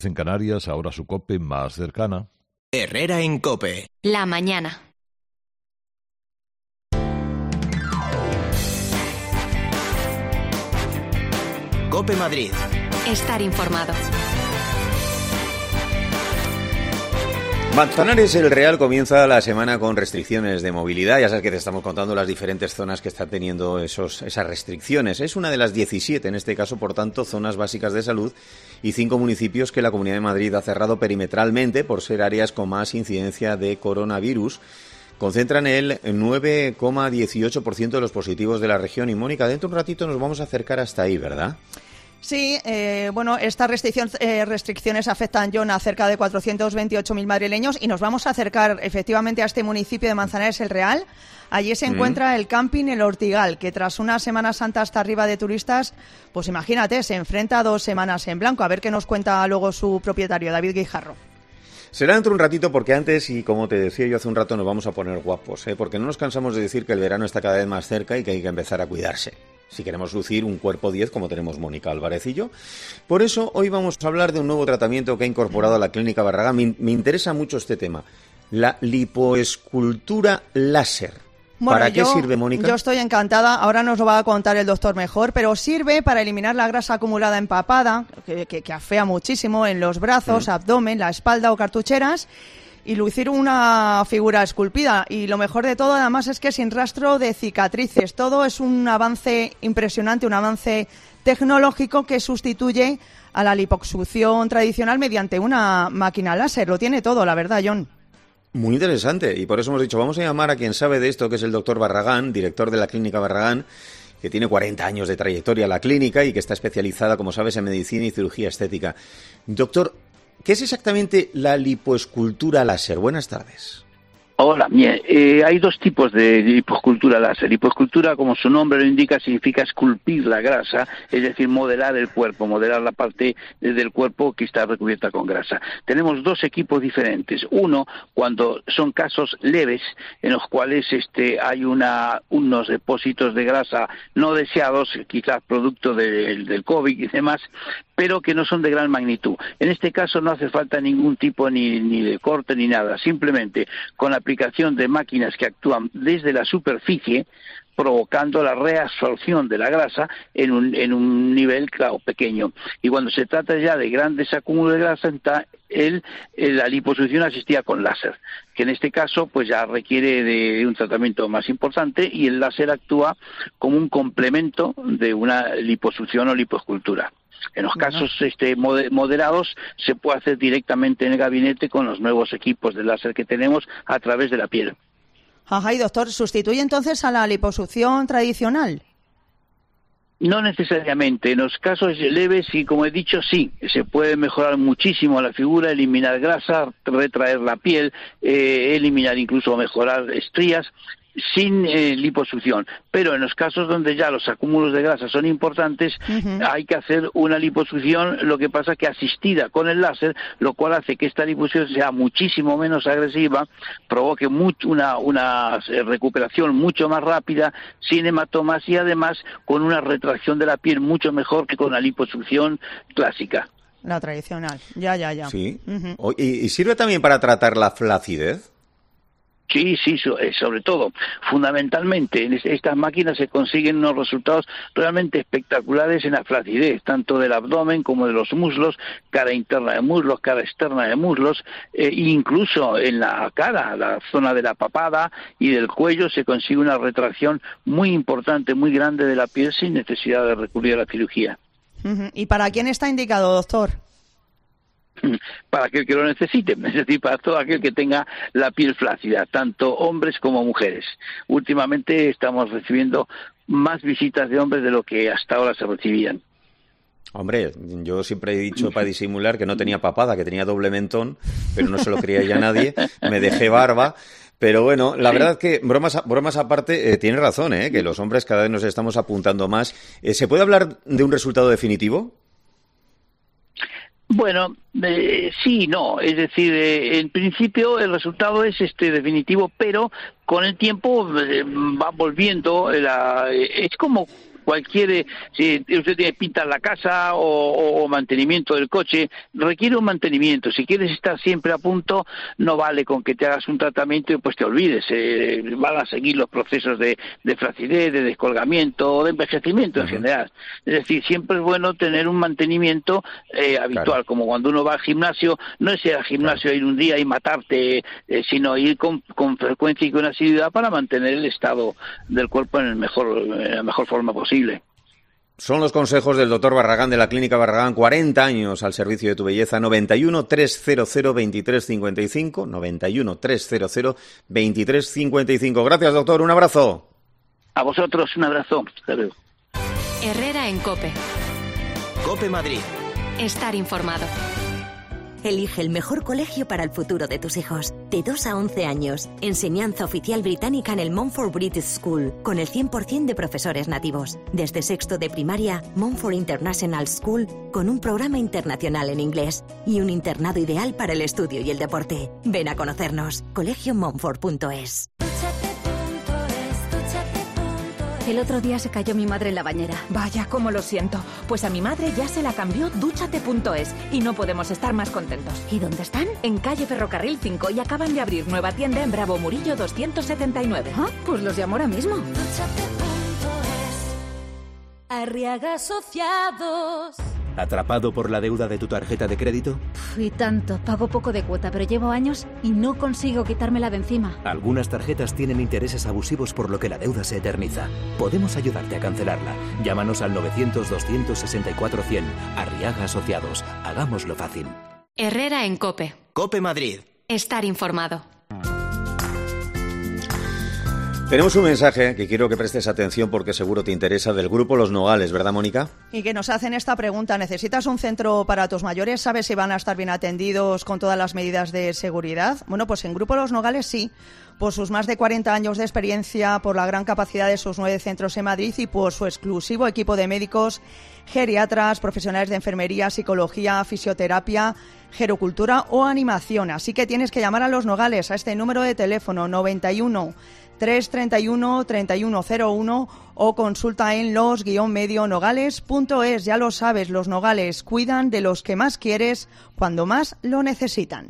En Canarias, ahora su COPE más cercana. Herrera en COPE. La mañana. COPE Madrid. Estar informado. Manzanares el Real comienza la semana con restricciones de movilidad. Ya sabes que te estamos contando las diferentes zonas que están teniendo esas restricciones. Es una de las 17, en este caso, por tanto, zonas básicas de salud y 5 municipios que la Comunidad de Madrid ha cerrado perimetralmente por ser áreas con más incidencia de coronavirus. Concentran el 9,18% de los positivos de la región. Y, Mónica, dentro de un ratito nos vamos a acercar hasta ahí, ¿verdad? Sí, estas restricciones afectan, John, a cerca de 428.000 madrileños y nos vamos a acercar efectivamente a este municipio de Manzanares el Real. Allí se encuentra el camping El Ortigal, que tras una Semana Santa hasta arriba de turistas, pues imagínate, se enfrenta a 2 semanas en blanco. A ver qué nos cuenta luego su propietario, David Guijarro. Será dentro de un ratito porque antes, y como te decía yo hace un rato, nos vamos a poner guapos, porque no nos cansamos de decir que el verano está cada vez más cerca y que hay que empezar a cuidarse. Si queremos lucir un cuerpo 10 como tenemos Mónica Álvarez y yo. Por eso hoy vamos a hablar de un nuevo tratamiento que ha incorporado a la Clínica Barragán. Me interesa mucho este tema, la lipoescultura láser. Bueno, ¿Para qué sirve, Mónica? Yo estoy encantada, ahora nos lo va a contar el doctor mejor, pero sirve para eliminar la grasa acumulada empapada, que afea muchísimo en los brazos, abdomen, la espalda o cartucheras, y lucir una figura esculpida. Y lo mejor de todo, además, es que sin rastro de cicatrices. Todo es un avance impresionante, un avance tecnológico que sustituye a la liposucción tradicional mediante una máquina láser. Lo tiene todo, la verdad, John. Muy interesante, y por eso hemos dicho, vamos a llamar a quien sabe de esto, que es el doctor Barragán, director de la Clínica Barragán, que tiene 40 años de trayectoria en la clínica y que está especializada, como sabes, en medicina y cirugía estética. Doctor, ¿qué es exactamente la lipoescultura láser? Buenas tardes. Hola, hay 2 tipos de lipoescultura láser. Lipoescultura, como su nombre lo indica, significa esculpir la grasa, es decir, modelar el cuerpo, modelar la parte del cuerpo que está recubierta con grasa. Tenemos 2 equipos diferentes. Uno, cuando son casos leves, en los cuales hay unos depósitos de grasa no deseados, quizás producto del COVID y demás, pero que no son de gran magnitud. En este caso no hace falta ningún tipo ni de corte ni nada, simplemente con la aplicación de máquinas que actúan desde la superficie, provocando la reabsorción de la grasa en un nivel, claro, pequeño. Y cuando se trata ya de grandes acúmulos de grasa, está la liposucción asistida con láser, que en este caso pues ya requiere de un tratamiento más importante, y el láser actúa como un complemento de una liposucción o lipoescultura. En los casos moderados se puede hacer directamente en el gabinete con los nuevos equipos de láser que tenemos a través de la piel. Ajá, y doctor, ¿sustituye entonces a la liposucción tradicional? No necesariamente. En los casos leves, y como he dicho, sí, se puede mejorar muchísimo la figura, eliminar grasa, retraer la piel, eliminar incluso mejorar estrías, sin liposucción, pero en los casos donde ya los acúmulos de grasa son importantes, hay que hacer una liposucción, lo que pasa que asistida con el láser, lo cual hace que esta liposucción sea muchísimo menos agresiva, provoque una recuperación mucho más rápida, sin hematomas, y además con una retracción de la piel mucho mejor que con la liposucción clásica. La tradicional, ya. Sí. ¿Y sirve también para tratar la flacidez? Sí, sobre todo, fundamentalmente, en estas máquinas se consiguen unos resultados realmente espectaculares en la flacidez, tanto del abdomen como de los muslos, cara interna de muslos, cara externa de muslos, incluso en la cara, la zona de la papada y del cuello, se consigue una retracción muy importante, muy grande de la piel sin necesidad de recurrir a la cirugía. ¿Y para quién está indicado, doctor? Para aquel que lo necesite, es decir, para todo aquel que tenga la piel flácida, tanto hombres como mujeres. Últimamente estamos recibiendo más visitas de hombres de lo que hasta ahora se recibían. Hombre, yo siempre he dicho para disimular que no tenía papada, que tenía doble mentón, pero no se lo creía ya nadie, me dejé barba. Pero bueno, la verdad que, bromas aparte, tiene razón, que los hombres cada vez nos estamos apuntando más. ¿Se puede hablar de un resultado definitivo? Bueno, sí y no, es decir, en principio el resultado es definitivo, pero con el tiempo va volviendo, es como si usted tiene pinta en la casa o mantenimiento del coche, requiere un mantenimiento. Si quieres estar siempre a punto, no vale con que te hagas un tratamiento y pues te olvides. Van a seguir los procesos de flacidez, de descolgamiento o de envejecimiento en general. Es decir, siempre es bueno tener un mantenimiento habitual, como cuando uno va al gimnasio. No es ir al gimnasio, ir un día y matarte, sino ir con frecuencia y con asiduidad para mantener el estado del cuerpo en la mejor forma posible. Son los consejos del doctor Barragán de la Clínica Barragán, 40 años al servicio de tu belleza. 91 300 2355, 91 300 2355. Gracias, doctor, un abrazo. A vosotros un abrazo. Hasta luego. Herrera en COPE. COPE Madrid. Estar informado. Elige el mejor colegio para el futuro de tus hijos. De 2 a 11 años. Enseñanza oficial británica en el Montfort British School, con el 100% de profesores nativos. Desde sexto de primaria, Montfort International School, con un programa internacional en inglés. Y un internado ideal para el estudio y el deporte. Ven a conocernos. colegiomontfort.es. El otro día se cayó mi madre en la bañera. Vaya, cómo lo siento. Pues a mi madre ya se la cambió Dúchate.es y no podemos estar más contentos. ¿Y dónde están? En calle Ferrocarril 5 y acaban de abrir nueva tienda en Bravo Murillo 279. Ah, pues los llamo ahora mismo. Dúchate.es. Arriaga Asociados. ¿Atrapado por la deuda de tu tarjeta de crédito? Y tanto, pago poco de cuota, pero llevo años y no consigo quitármela de encima. Algunas tarjetas tienen intereses abusivos por lo que la deuda se eterniza. Podemos ayudarte a cancelarla. Llámanos al 900-264-100. Arriaga Asociados. Hagámoslo fácil. Herrera en COPE. COPE Madrid. Estar informado. Tenemos un mensaje que quiero que prestes atención porque seguro te interesa, del grupo Los Nogales, ¿verdad, Mónica? Y que nos hacen esta pregunta: ¿necesitas un centro para tus mayores? ¿Sabes si van a estar bien atendidos con todas las medidas de seguridad? Bueno, pues en Grupo Los Nogales sí, por sus más de 40 años de experiencia, por la gran capacidad de sus 9 centros en Madrid y por su exclusivo equipo de médicos, geriatras, profesionales de enfermería, psicología, fisioterapia, gerocultura o animación. Así que tienes que llamar a Los Nogales a este número de teléfono 91 331 3101 o consulta en los-medionogales.es. Ya lo sabes, Los Nogales cuidan de los que más quieres cuando más lo necesitan.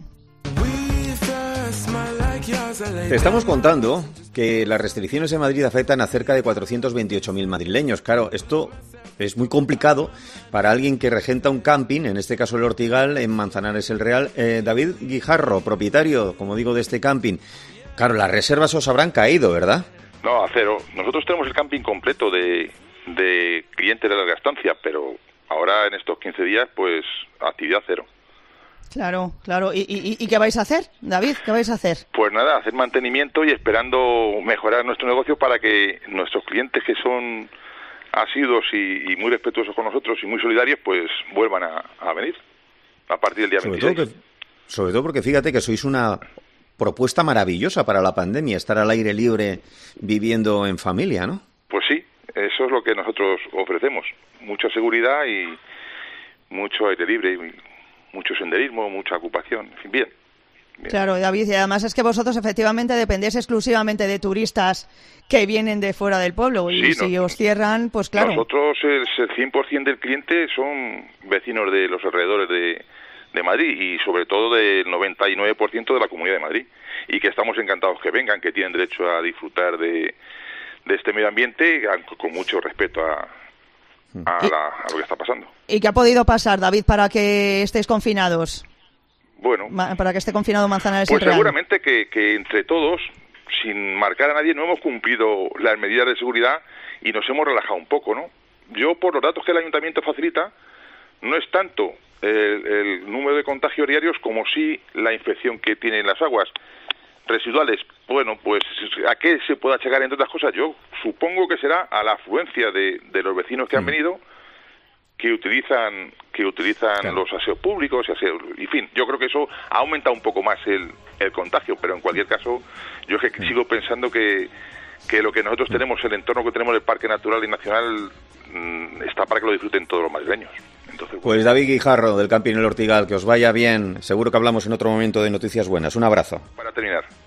Te estamos contando que las restricciones en Madrid afectan a cerca de 428.000 madrileños. Claro, esto es muy complicado para alguien que regenta un camping, en este caso el Ortigal, en Manzanares el Real. David Guijarro, propietario, como digo, de este camping. Claro, las reservas os habrán caído, ¿verdad? No, a cero. Nosotros tenemos el camping completo de clientes de larga estancia, pero ahora en estos 15 días, pues, actividad cero. Claro. ¿Y qué vais a hacer, David? ¿Qué vais a hacer? Pues nada, hacer mantenimiento y esperando mejorar nuestro negocio para que nuestros clientes, que son asiduos y muy respetuosos con nosotros y muy solidarios, pues vuelvan a venir a partir del día 26. Sobre todo porque fíjate que sois una propuesta maravillosa para la pandemia, estar al aire libre viviendo en familia, ¿no? Pues sí, eso es lo que nosotros ofrecemos. Mucha seguridad y mucho aire libre, y mucho senderismo, mucha ocupación, en fin, bien. Claro, David, y además es que vosotros efectivamente dependéis exclusivamente de turistas que vienen de fuera del pueblo y si os cierran, pues claro. Nosotros el 100% del cliente son vecinos de los alrededores de Madrid y sobre todo del 99% de la Comunidad de Madrid, y que estamos encantados que vengan, que tienen derecho a disfrutar de este medio ambiente con mucho respeto a lo que está pasando. ¿Y qué ha podido pasar, David, para que estéis confinados? Bueno, para que esté confinado Manzanares pues el Real. Seguramente que entre todos, sin marcar a nadie, no hemos cumplido las medidas de seguridad y nos hemos relajado un poco, ¿no? Yo, por los datos que el Ayuntamiento facilita, no es tanto el número de contagios diarios como sí la infección que tienen las aguas residuales. Bueno, pues ¿a qué se puede achacar, entre otras cosas? Yo supongo que será a la afluencia de los vecinos que han venido, que utilizan claro, los aseos públicos y aseos, en fin, yo creo que eso ha aumentado un poco más el contagio, pero en cualquier caso yo sigo pensando que lo que nosotros tenemos, el entorno que tenemos del Parque Natural y Nacional, está para que lo disfruten todos los madrileños. Entonces, pues David Guijarro, del Camping El Ortigal, que os vaya bien. Seguro que hablamos en otro momento de noticias buenas. Un abrazo. Para terminar.